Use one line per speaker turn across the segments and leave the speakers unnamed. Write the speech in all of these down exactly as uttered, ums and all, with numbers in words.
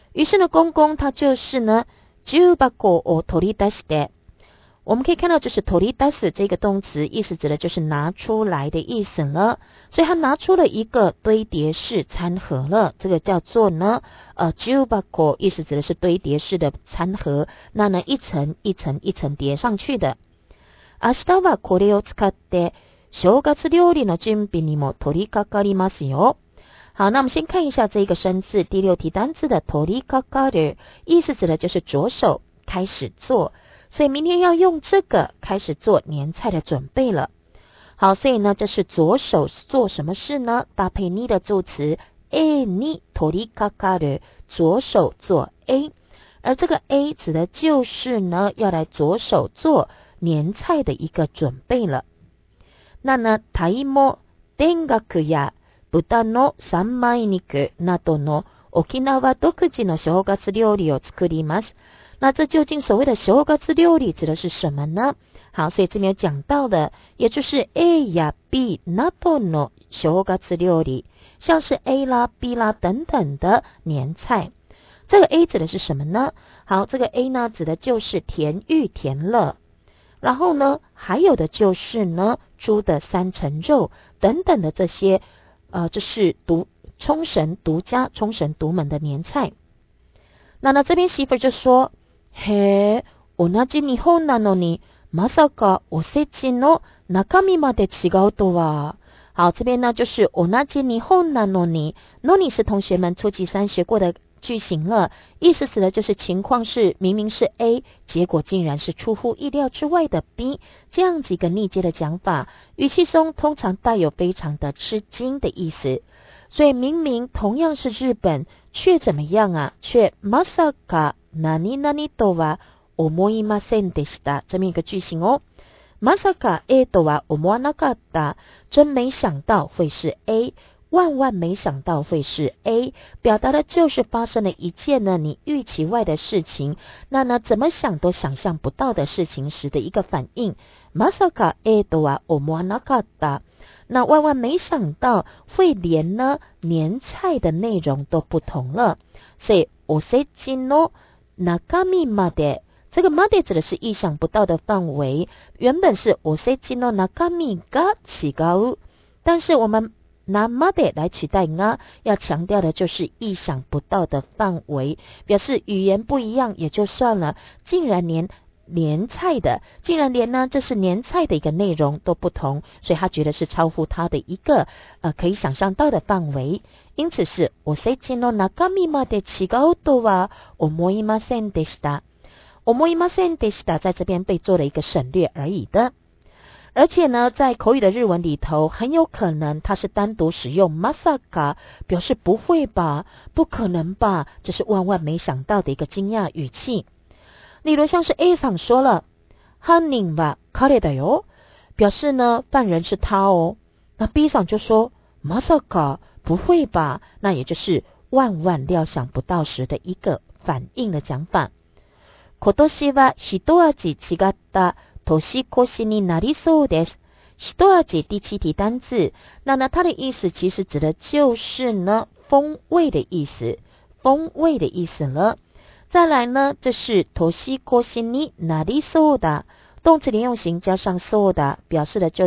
于是呢，公公他就是呢，重箱を取り出して。我们可以看到，就是取り出す这个动词，意思指的就是拿出来的意思了。所以他拿出了一个堆叠式餐盒了，这个叫做呢，呃，重箱，意思指的是堆叠式的餐盒。那呢，一层一层一层叠上去的。明日はこれを使って正月料理の準備にも取り掛かりますよ。好，那我们先看一下这个生字，第六题单字的取り掛かる，意思指的就是着手开始做。所以明天要用这个开始做年菜的准备了。好，所以呢，这是着手做什么事呢？搭配に的助词 A に取り掛かる，着手做 A， 而这个 A 指的就是呢，要来着手做年菜的一个准备了。那呢、鯛も田楽や豚の三枚肉などの沖縄独自の正月料理を作ります。那这究竟所谓的正月料理指的是什么呢？好，所以这边有讲到的，也就是 A 呀 B などの正月料理，像是 A 啦 B 啦等等的年菜。这个 A 指的是什么呢？好，这个 A 呢指的就是甜芋甜乐，然后呢还有的就是呢猪的三层肉等等的这些，呃，这是独冲绳独家冲绳独门的年菜。那呢这边媳妇就说，へえ、同じ日本なのに、まさかおせちの中身まで違うとは。好，这边呢就是同じ日本なのに，のに是同学们初级三学过的句型了，意思指的就是情况是明明是 A， 结果竟然是出乎意料之外的 B， 这样子一个逆接的讲法，语气中通常带有非常的吃惊的意思。所以明明同样是日本，却怎么样啊？却まさか何々とは思いませんでした。这么一个句型哦。まさか A とは思わなかった，真没想到会是 A， 万万没想到会是 A， 表达的就是发生了一件呢你预期外的事情，那呢怎么想都想象不到的事情时的一个反应。まさか A とは思わなかった。那万万没想到会连呢年菜的内容都不同了，所以おせちの中身まで，这个まで指的是意想不到的范围，原本是おせちの中身が違う，但是我们拿まで来取代が，要强调的就是意想不到的范围，表示语言不一样也就算了，竟然连年菜的，竟然连呢这是年菜的一个内容都不同，所以他觉得是超乎他的一个呃可以想象到的范围，因此是おせちの中身まで違うとは思いませんでした。思いませんでした在这边被做了一个省略而已的。而且呢在口语的日文里头，很有可能它是单独使用まさか，表示不会吧，不可能吧，这是万万没想到的一个惊讶语气。例如像是 A さん说了犯人は彼だよ，表示呢犯人是他哦。那 B さん就说まさか，不会吧，那也就是万万料想不到时的一个反应的讲法。今年は一味違った年越しになりそうです。一味第七题单字，那呢它的意思其实指的就是呢风味的意思，风味的意思了。再来呢，这是年越しになりそうだ，动词连用型加上そうだ，表示的就是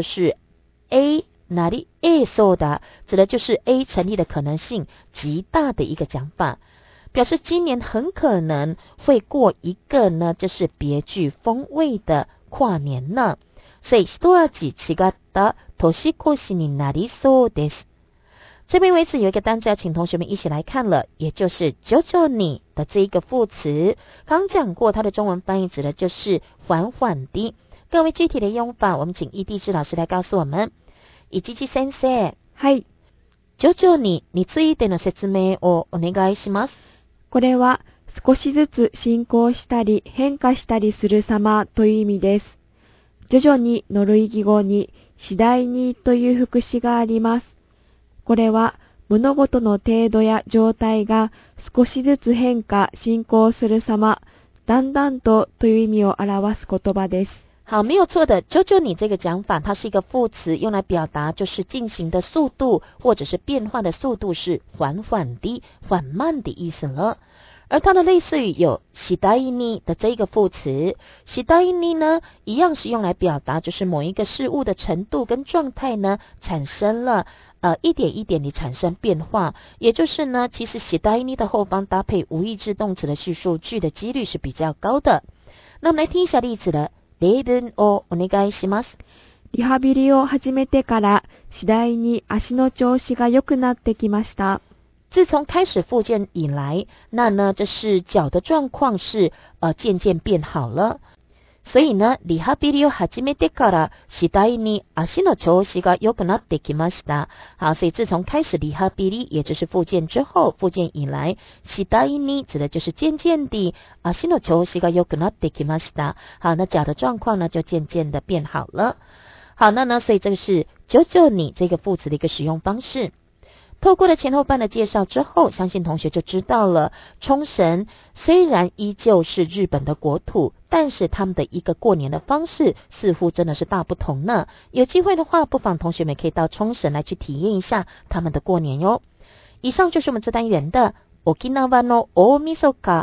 A なり A そうだ，指的就是 A 成立的可能性极大的一个讲法，表示今年很可能会过一个呢，就是别具风味的跨年呢。所以一味違った年越しになりそうです。这边为止有一个单字要请同学们一起来看了，也就是久々に的这一个副词，刚讲过它的中文翻译指的就是缓缓的。各位具体的用法，我们请易地志老师来告诉我们。一地志先生，
はい。
徐々にについての説明をお願いします。
これは少しずつ進行したり変化したりする様という意味です。徐々にの類義語に次第にという副詞があります。これは物事の程度や状態が少しずつ変化、進行する様、だんだんとという意味を表す言葉です。
好，没有错的。久々に这个讲法，它是一个副词，用来表达就是进行的速度或者是变化的速度是缓缓的、缓慢的意思了。 而它的类似语有次第に的这一个副词，次第に呢，一样是用来表达就是某一个事物的程度跟状态呢产生了呃一点一点地产生变化，也就是呢，其实次第に的后方搭配无意志动词的叙述句的几率是比较高的。那我们来听一下例子了。例文をお願いします。
リハビリを始めてから次第に足の調子が良くなってきました。
自从开始复健以来，那呢，这是脚的状况是呃渐渐变好了。所以呢，リハビリを始めてから次第に足の調子が良くなってきました。好，所以自从开始リハビリ，也就是复健之后，复健以来，次第に指的就是渐渐地，足の調子が良くなってきました。好，那脚的状况呢就渐渐的变好了。好，那呢，所以这个是徐々に这个副词的一个使用方式。透过了前后半的介绍之后，相信同学就知道了，冲绳虽然依旧是日本的国土，但是他们的一个过年的方式似乎真的是大不同呢。有机会的话，不妨同学们可以到冲绳来去体验一下他们的过年哟。以上就是我们这单元的沖縄の大晦日